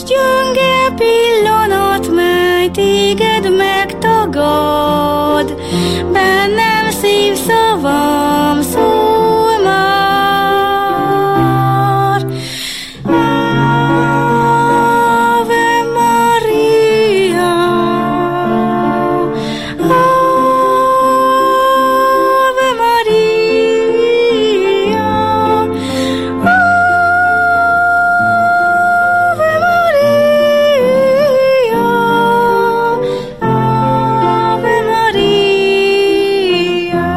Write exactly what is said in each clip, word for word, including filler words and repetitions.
gyönge pillanat, mely téged megtagad, bennem szívszavam szól már. Ave Maria, Ave Maria, Ave Maria, Ave Maria.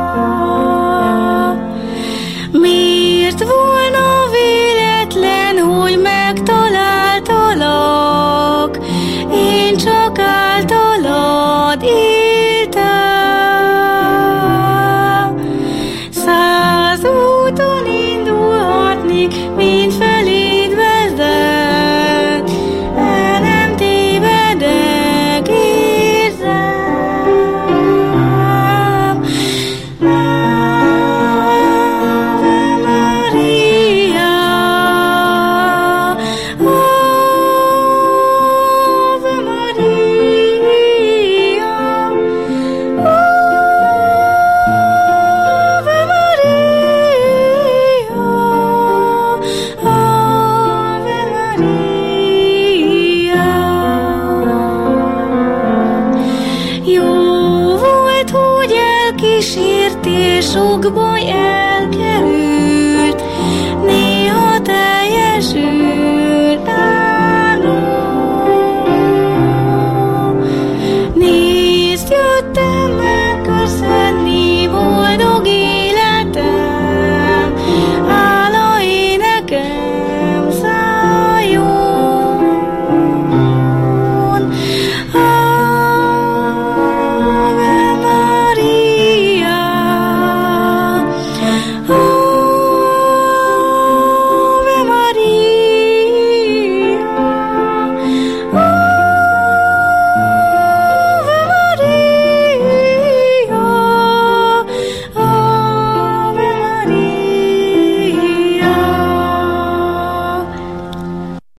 Miért volna véletlen, hogy megtaláltalak? Én csak általad éltem. Száz úton indulhatnék, mind feléd vezet, de nem tévedek, érzem. Ave Maria, Ave Maria, Ave Maria, Ave Maria. Jó volt, hogy elkísértél sok baj